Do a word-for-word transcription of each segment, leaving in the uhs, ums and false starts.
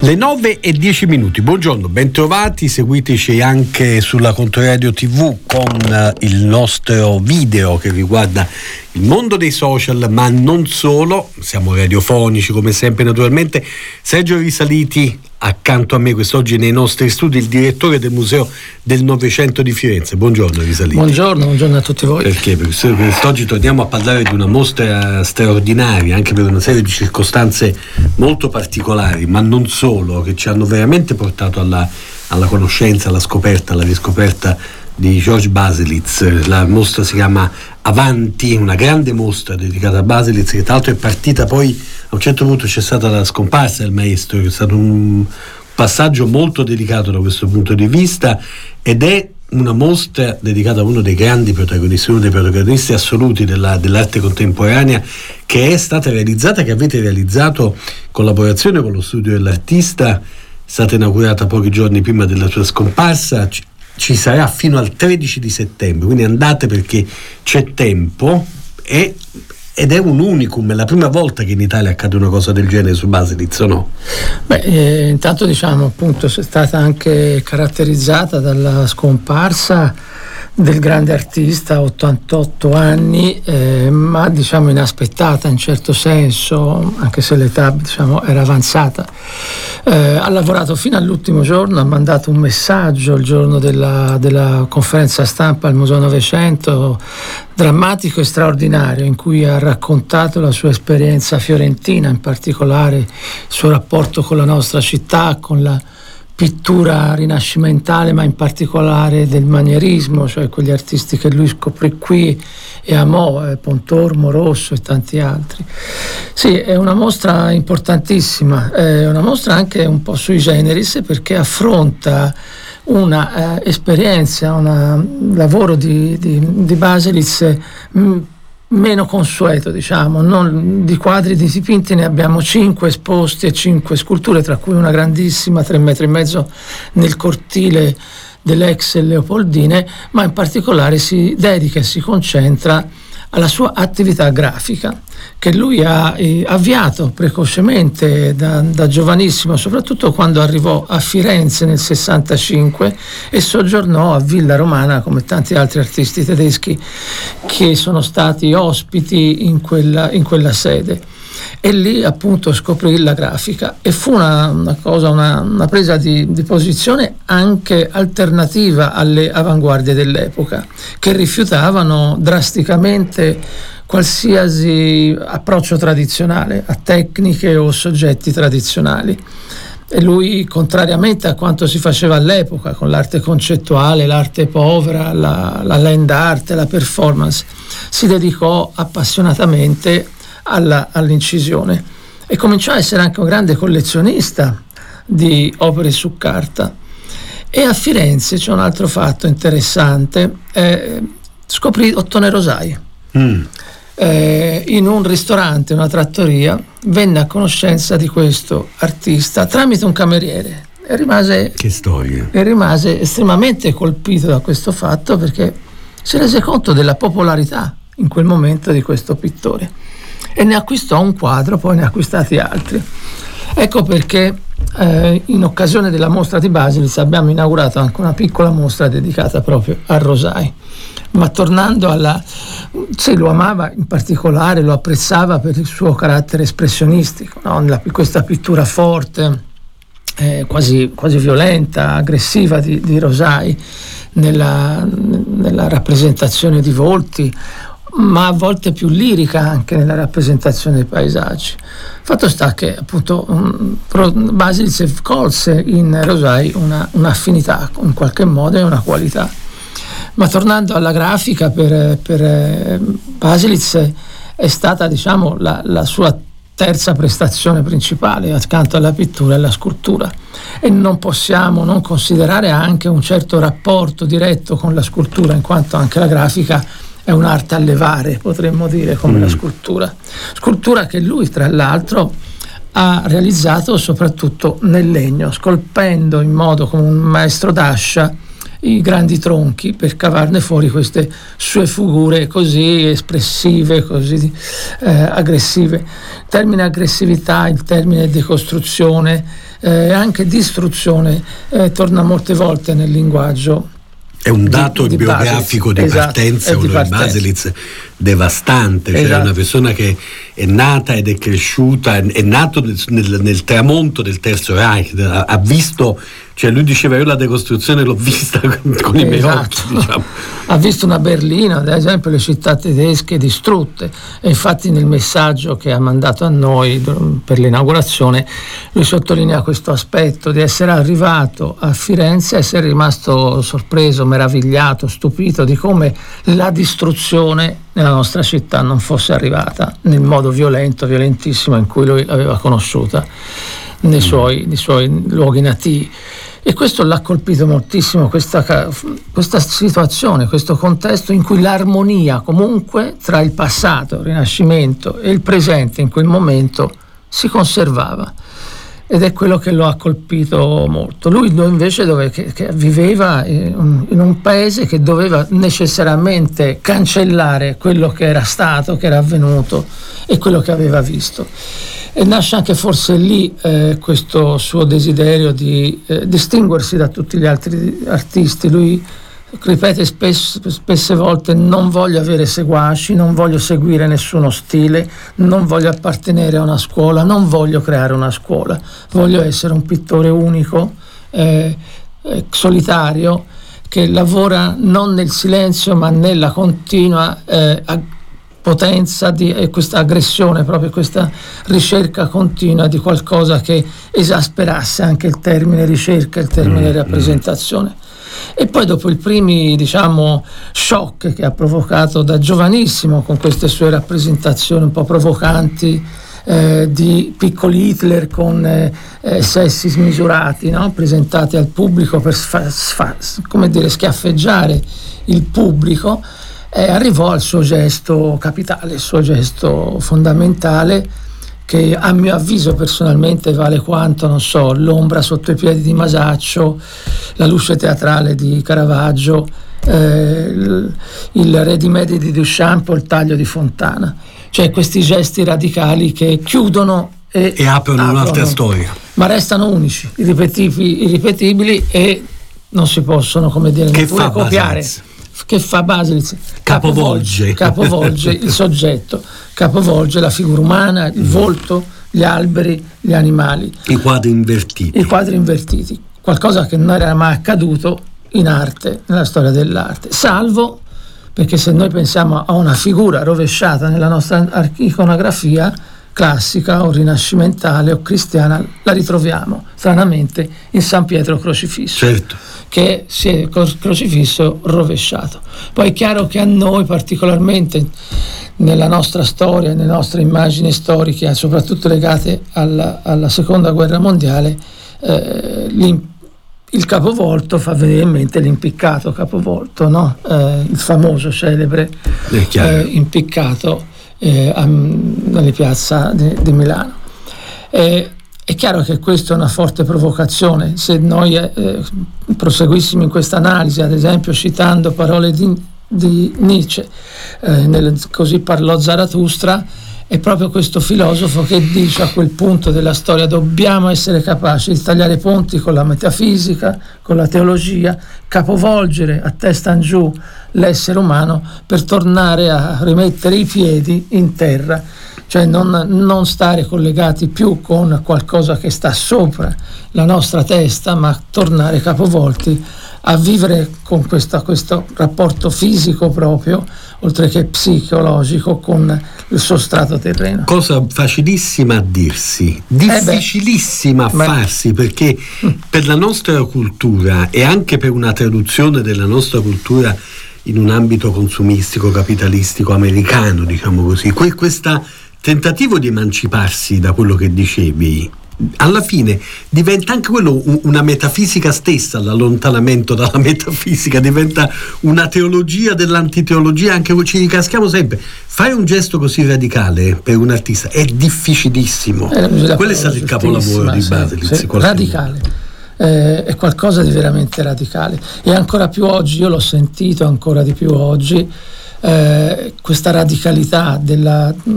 Le nove e dieci minuti, buongiorno, bentrovati, seguiteci anche sulla Controradio tivù con il nostro video che riguarda il mondo dei social, ma non solo, siamo radiofonici come sempre naturalmente. Sergio Risaliti accanto a me quest'oggi nei nostri studi, il direttore del Museo del Novecento di Firenze. Buongiorno Risaliti. Buongiorno, buongiorno a tutti voi. Perché? Perché quest'oggi torniamo a parlare di una mostra straordinaria, anche per una serie di circostanze molto particolari, ma non solo, che ci hanno veramente portato alla, alla conoscenza, alla scoperta, alla riscoperta di George Baselitz. La mostra si chiama Avanti, una grande mostra dedicata a Baselitz, che tra l'altro è partita poi, a un certo punto c'è stata la scomparsa del maestro, che è stato un passaggio molto delicato da questo punto di vista, ed è una mostra dedicata a uno dei grandi protagonisti, uno dei protagonisti assoluti della, dell'arte contemporanea, che è stata realizzata, che avete realizzato in collaborazione con lo studio dell'artista. È stata inaugurata pochi giorni prima della sua scomparsa, ci, ci sarà fino al tredici di settembre, quindi andate perché c'è tempo, e, ed è un unicum, è la prima volta che in Italia accade una cosa del genere su Baselitz, o no? Beh, eh, intanto diciamo appunto è stata anche caratterizzata dalla scomparsa del grande artista, ottantotto anni, eh, ma diciamo inaspettata in certo senso, anche se l'età diciamo era avanzata. Eh, ha lavorato fino all'ultimo giorno, ha mandato un messaggio il giorno della, della conferenza stampa al Museo Novecento, drammatico e straordinario, in cui ha raccontato la sua esperienza fiorentina, in particolare il suo rapporto con la nostra città, con la pittura rinascimentale, ma in particolare del manierismo, cioè quegli artisti che lui scoprì qui e amò, eh, Pontormo, Rosso e tanti altri. Sì, è una mostra importantissima, è una mostra anche un po' sui generis, perché affronta una eh, esperienza, un lavoro di, di, di Baselitz mh, meno consueto, diciamo. Non, di quadri di dipinti ne abbiamo cinque esposti e cinque sculture, tra cui una grandissima, tre metri e mezzo, nel cortile dell'ex Leopoldine, ma in particolare si dedica e si concentra alla sua attività grafica, che lui ha eh, avviato precocemente da, da giovanissimo, soprattutto quando arrivò a Firenze nel sessantacinque e soggiornò a Villa Romana come tanti altri artisti tedeschi che sono stati ospiti in quella, in quella sede. E lì appunto scoprì la grafica, e fu una, una cosa, una, una presa di, di posizione anche alternativa alle avanguardie dell'epoca, che rifiutavano drasticamente qualsiasi approccio tradizionale a tecniche o soggetti tradizionali. E lui, contrariamente a quanto si faceva all'epoca con l'arte concettuale, l'arte povera, la, la land art, la performance, si dedicò appassionatamente alla, all'incisione e cominciò a essere anche un grande collezionista di opere su carta. E a Firenze c'è un altro fatto interessante, eh, scoprì Ottone Rosai. Mm. Eh, in un ristorante, una trattoria, venne a conoscenza di questo artista tramite un cameriere e rimase, che storia. e rimase estremamente colpito da questo fatto, perché si rese conto della popolarità in quel momento di questo pittore e ne acquistò un quadro, poi ne ha acquistati altri. Ecco perché eh, in occasione della mostra di Baselitz abbiamo inaugurato anche una piccola mostra dedicata proprio a Rosai. Ma tornando alla... sì, lo amava in particolare, lo apprezzava per il suo carattere espressionistico, no? La, questa pittura forte, eh, quasi, quasi violenta, aggressiva di, di Rosai nella, nella rappresentazione di volti, ma a volte più lirica anche nella rappresentazione dei paesaggi. Fatto sta che appunto um, Baselitz colse in Rosai una, un'affinità in qualche modo e una qualità. Ma tornando alla grafica, per, per Baselitz è stata diciamo la, la sua terza prestazione principale, accanto alla pittura e alla scultura, e non possiamo non considerare anche un certo rapporto diretto con la scultura, in quanto anche la grafica è un'arte a levare, potremmo dire, come mm. la scultura. Scultura che lui, tra l'altro, ha realizzato soprattutto nel legno, scolpendo in modo come un maestro d'ascia i grandi tronchi per cavarne fuori queste sue figure così espressive, così eh, aggressive. Il termine aggressività, il termine decostruzione eh, anche distruzione eh, torna molte volte nel linguaggio. È un dato di, di biografico Baselitz. di Esatto, partenza, di quello di partenza. Baselitz, devastante. Cioè Esatto. una persona che è nata ed è cresciuta, è nato nel, nel, nel tramonto del Terzo Reich, ha, ha visto, cioè lui diceva io la decostruzione l'ho vista con, con i miei Esatto. occhi, diciamo. Ha visto una Berlino, ad esempio, le città tedesche distrutte, e infatti nel messaggio che ha mandato a noi per l'inaugurazione lui sottolinea questo aspetto di essere arrivato a Firenze e essere rimasto sorpreso, meravigliato, stupito di come la distruzione nella nostra città non fosse arrivata nel modo violento, violentissimo in cui lui aveva conosciuta nei suoi, nei suoi luoghi nativi. E questo l'ha colpito moltissimo, questa, questa situazione, questo contesto in cui l'armonia comunque tra il passato, il Rinascimento, e il presente in quel momento si conservava, ed è quello che lo ha colpito molto. Lui invece dove, che, che viveva in un, in un paese che doveva necessariamente cancellare quello che era stato, che era avvenuto e quello che aveva visto. E nasce anche forse lì eh, questo suo desiderio di eh, distinguersi da tutti gli altri artisti. Lui ripete spesso, spesse volte: non voglio avere seguaci, non voglio seguire nessuno stile, non voglio appartenere a una scuola, non voglio creare una scuola, voglio essere un pittore unico, eh, eh, solitario, che lavora non nel silenzio ma nella continua eh, ag- potenza di e questa aggressione, proprio questa ricerca continua di qualcosa che esasperasse anche il termine ricerca, il termine mm, rappresentazione. Mm. E poi dopo i primi, diciamo, shock che ha provocato da giovanissimo con queste sue rappresentazioni un po' provocanti eh, di piccoli Hitler con eh, eh, sessi smisurati, no? Presentati al pubblico per sfa- sfa- come dire, schiaffeggiare il pubblico, e arrivò al suo gesto capitale, il suo gesto fondamentale, che a mio avviso personalmente vale quanto, non so, l'ombra sotto i piedi di Masaccio, la luce teatrale di Caravaggio, eh, il, il Re di Medi di Duchamp o il taglio di Fontana. Cioè questi gesti radicali che chiudono e, e aprono, aprono un'altra storia, ma restano unici, irripetibili, irripetibili e non si possono, come dire, che neppure fa copiare. Baselitz? Che fa Baselitz? Capovolge. Capovolge il soggetto, capovolge la figura umana, il volto, gli alberi, gli animali. I quadri invertiti. I quadri invertiti, qualcosa che non era mai accaduto in arte, nella storia dell'arte, salvo perché se noi pensiamo a una figura rovesciata nella nostra iconografia classica o rinascimentale o cristiana, la ritroviamo stranamente in San Pietro crocifisso. Certo. Che si è crocifisso rovesciato. Poi è chiaro che a noi, particolarmente nella nostra storia, nelle nostre immagini storiche, soprattutto legate alla, alla seconda guerra mondiale, eh, il capovolto fa venire in mente l'impiccato capovolto, no? Eh, il famoso, celebre eh, impiccato eh, a, nelle piazza di, di Milano. Eh, È chiaro che questa è una forte provocazione. Se noi eh, proseguissimo in questa analisi, ad esempio citando parole di, di Nietzsche, eh, nel Così parlò Zarathustra, è proprio questo filosofo che dice a quel punto della storia: dobbiamo essere capaci di tagliare ponti con la metafisica, con la teologia, capovolgere a testa in giù l'essere umano per tornare a rimettere i piedi in terra. Cioè non, non stare collegati più con qualcosa che sta sopra la nostra testa, ma tornare capovolti a vivere con questa, questo rapporto fisico proprio, oltre che psicologico, con il sostrato terreno. Cosa facilissima a dirsi, difficilissima eh a farsi, perché per la nostra cultura e anche per una traduzione della nostra cultura in un ambito consumistico, capitalistico, americano, diciamo così, que- questa tentativo di emanciparsi da quello che dicevi, alla fine diventa anche quello una metafisica stessa, l'allontanamento dalla metafisica diventa una teologia dell'antiteologia, anche ci ricaschiamo sempre. Fare un gesto così radicale per un artista è difficilissimo. Eh, quello è stato il capolavoro di Baselitz. Sì, radicale, eh, è qualcosa di veramente radicale, e ancora più oggi, io l'ho sentito ancora di più oggi, eh, questa radicalità della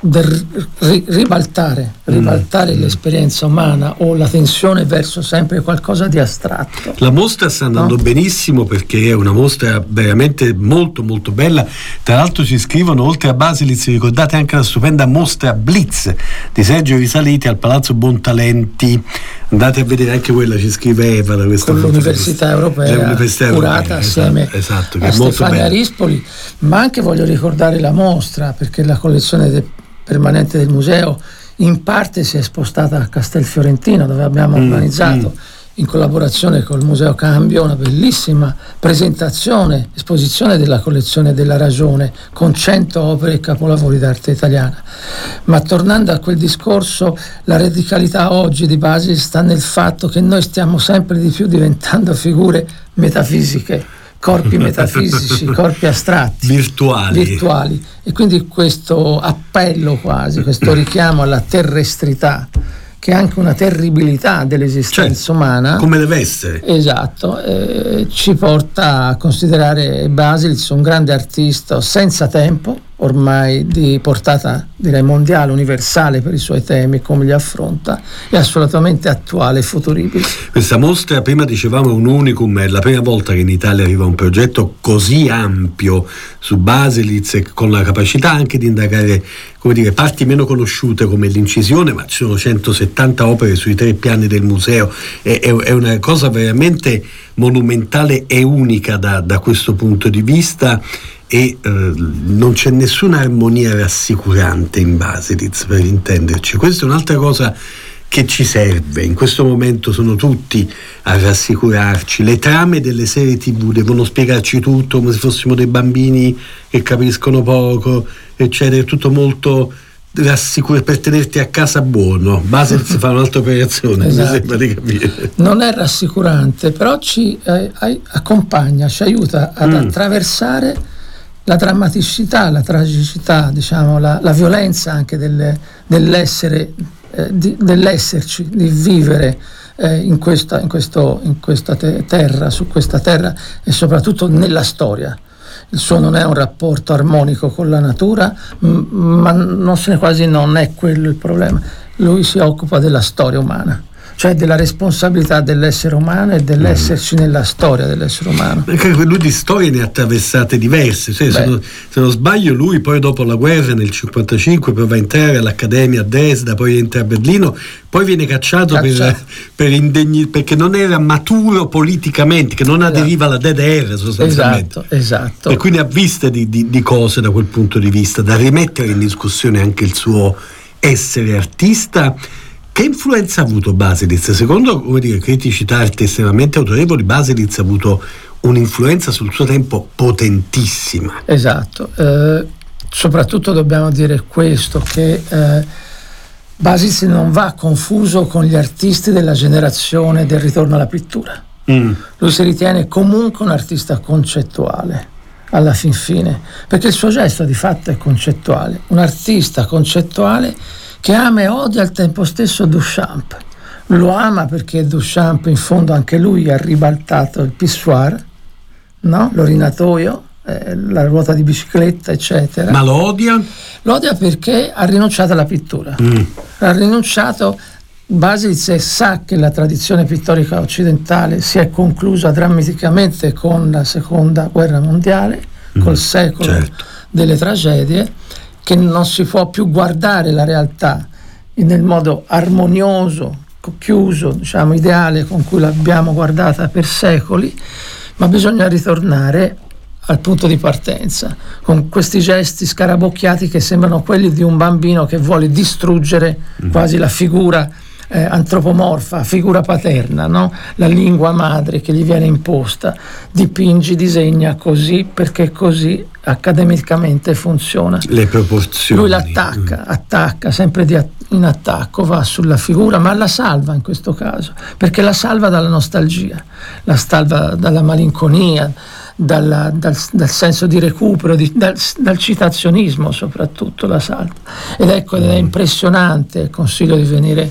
del ri, ribaltare, ribaltare mm. l'esperienza umana o la tensione verso sempre qualcosa di astratto. La mostra sta andando no? benissimo, perché è una mostra veramente molto molto bella. Tra l'altro ci scrivono, oltre a Baselitz, ricordate anche la stupenda mostra Blitz di Sergio Risaliti al Palazzo Bontalenti, andate a vedere anche quella, ci scrive Eva da questa con l'Università Europea, l'Università curata Europea, assieme esatto, esatto, che a è molto Stefania bella. Rispoli. Ma anche voglio ricordare la mostra, perché la collezione de, permanente del museo in parte si è spostata a Castelfiorentino, dove abbiamo mm, organizzato mm. in collaborazione col Museo Cambio una bellissima presentazione, esposizione della collezione della Ragione con cento opere e capolavori d'arte italiana. Ma tornando a quel discorso, la radicalità oggi di Baselitz sta nel fatto che noi stiamo sempre di più diventando figure metafisiche, corpi metafisici, corpi astratti, virtuali. virtuali. E quindi questo appello quasi, questo richiamo alla terrestrità, che è anche una terribilità dell'esistenza certo, umana, come deve essere. Esatto, eh, ci porta a considerare Baselitz un grande artista senza tempo, ormai di portata direi mondiale, universale per i suoi temi, come li affronta, è assolutamente attuale e futuribile. Questa mostra, prima dicevamo, è un unicum, è la prima volta che in Italia arriva un progetto così ampio su Baselitz, con la capacità anche di indagare, come dire, parti meno conosciute come l'Incisione, ma ci sono centosettanta opere sui tre piani del museo, è, è, è una cosa veramente monumentale e unica da, da questo punto di vista. E eh, non c'è nessuna armonia rassicurante in Baselitz, per intenderci. Questa è un'altra cosa che ci serve. In questo momento sono tutti a rassicurarci. Le trame delle serie tivù devono spiegarci tutto come se fossimo dei bambini che capiscono poco, eccetera. È tutto molto rassicurante per tenerti a casa buono. Baselitz fa un'altra operazione, esatto. Mi sembra di capire. Non è rassicurante, però ci eh, accompagna, ci aiuta ad mm. attraversare la drammaticità, la tragicità, diciamo, la, la violenza anche delle, dell'essere, eh, di, dell'esserci, di vivere eh, in, questa, in, questo, in questa te- terra, su questa terra e soprattutto nella storia. Il suo non è un rapporto armonico con la natura, m- ma non se ne quasi non è quello il problema. Lui si occupa della storia umana, cioè della responsabilità dell'essere umano e dell'esserci mm. nella storia dell'essere umano. Anche lui di storie ne ha attraversate diverse, cioè, se, non, se non sbaglio lui poi dopo la guerra nel cinquantacinque prova a entrare all'Accademia a Dresda, poi entra a Berlino, poi viene cacciato, cacciato. Per, per indegni, perché non era maturo politicamente, che non esatto. aderiva alla D D R sostanzialmente. Esatto, esatto. E quindi ha viste di, di, di cose da quel punto di vista, da rimettere in discussione anche il suo essere artista. Che influenza ha avuto Baselitz? Secondo, come dire, critici d'arte estremamente autorevoli, Baselitz ha avuto un'influenza sul suo tempo potentissima. Esatto, eh, soprattutto dobbiamo dire questo, che eh, Baselitz non va confuso con gli artisti della generazione del ritorno alla pittura. Mm. Lui si ritiene comunque un artista concettuale, alla fin fine, perché il suo gesto di fatto è concettuale, un artista concettuale che ama e odia al tempo stesso Duchamp. Lo ama perché Duchamp in fondo anche lui ha ribaltato il pissoir, no? L'orinatoio, eh, la ruota di bicicletta, eccetera. Ma lo odia? Lo odia perché ha rinunciato alla pittura. Mm. Ha rinunciato. Baselitz sa che la tradizione pittorica occidentale si è conclusa drammaticamente con la seconda guerra mondiale, mm. col secolo certo. delle tragedie, che non si può più guardare la realtà nel modo armonioso, chiuso, diciamo ideale con cui l'abbiamo guardata per secoli, ma bisogna ritornare al punto di partenza con questi gesti scarabocchiati che sembrano quelli di un bambino che vuole distruggere mm. quasi la figura eh, antropomorfa, figura paterna, no? La lingua madre che gli viene imposta, dipingi, disegna così perché così accademicamente funziona. Le proporzioni. Lui l'attacca, mm. attacca, sempre di att- in attacco, va sulla figura, ma la salva in questo caso, perché la salva dalla nostalgia, la salva dalla malinconia, dalla, dal, dal senso di recupero, di, dal, dal citazionismo soprattutto la salva. Ed ecco, ed è impressionante, consiglio di venire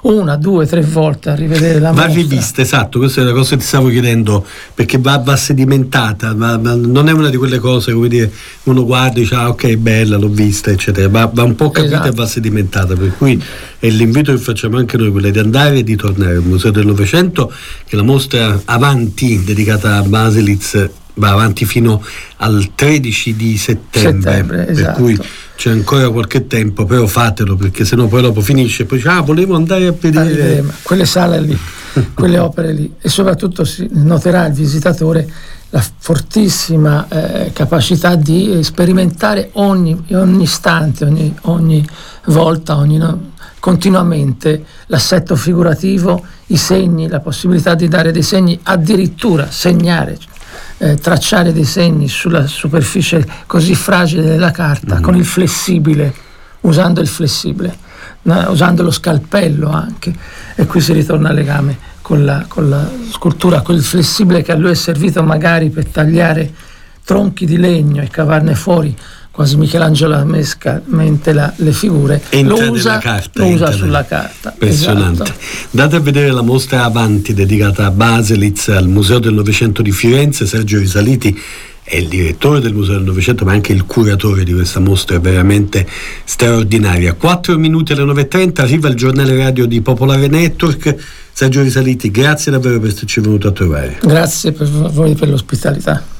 una, due, tre volte a rivedere la va mostra. rivista, esatto, questa è la cosa che ti stavo chiedendo, perché va, va sedimentata, va, va, non è una di quelle cose, come dire, uno guarda e dice ah ok, bella, l'ho vista, eccetera, va, va un po' capita, esatto, e va sedimentata, per cui è l'invito che facciamo anche noi, quello di andare e di tornare al Museo del Novecento, che la mostra Avanti, dedicata a Baselitz, va avanti fino al tredici di settembre, settembre, per esatto, cui c'è ancora qualche tempo, però fatelo, perché sennò poi dopo finisce e poi dice ah volevo andare a vedere a quelle sale lì, quelle opere lì, e soprattutto si noterà il visitatore la fortissima eh, capacità di sperimentare ogni, ogni istante, ogni, ogni volta, ogni, no, continuamente l'assetto figurativo, i segni, la possibilità di dare dei segni, addirittura segnare, Eh, tracciare dei segni sulla superficie così fragile della carta, mm. con il flessibile, usando il flessibile, no, usando lo scalpello anche, e qui si ritorna al legame con la, con la scultura, quel flessibile che a lui è servito magari per tagliare tronchi di legno e cavarne fuori, quasi Michelangelamescamente la, le figure, entra lo usa, carta, lo usa entra sulla carta. Impressionante. Esatto. Andate a vedere la mostra Avanti dedicata a Baselitz al Museo del Novecento di Firenze. Sergio Risaliti è il direttore del Museo del Novecento, ma anche il curatore di questa mostra veramente straordinaria. quattro minuti alle nove e trenta arriva il giornale radio di Popolare Network. Sergio Risaliti, grazie davvero per esserci venuto a trovare. Grazie per voi per l'ospitalità.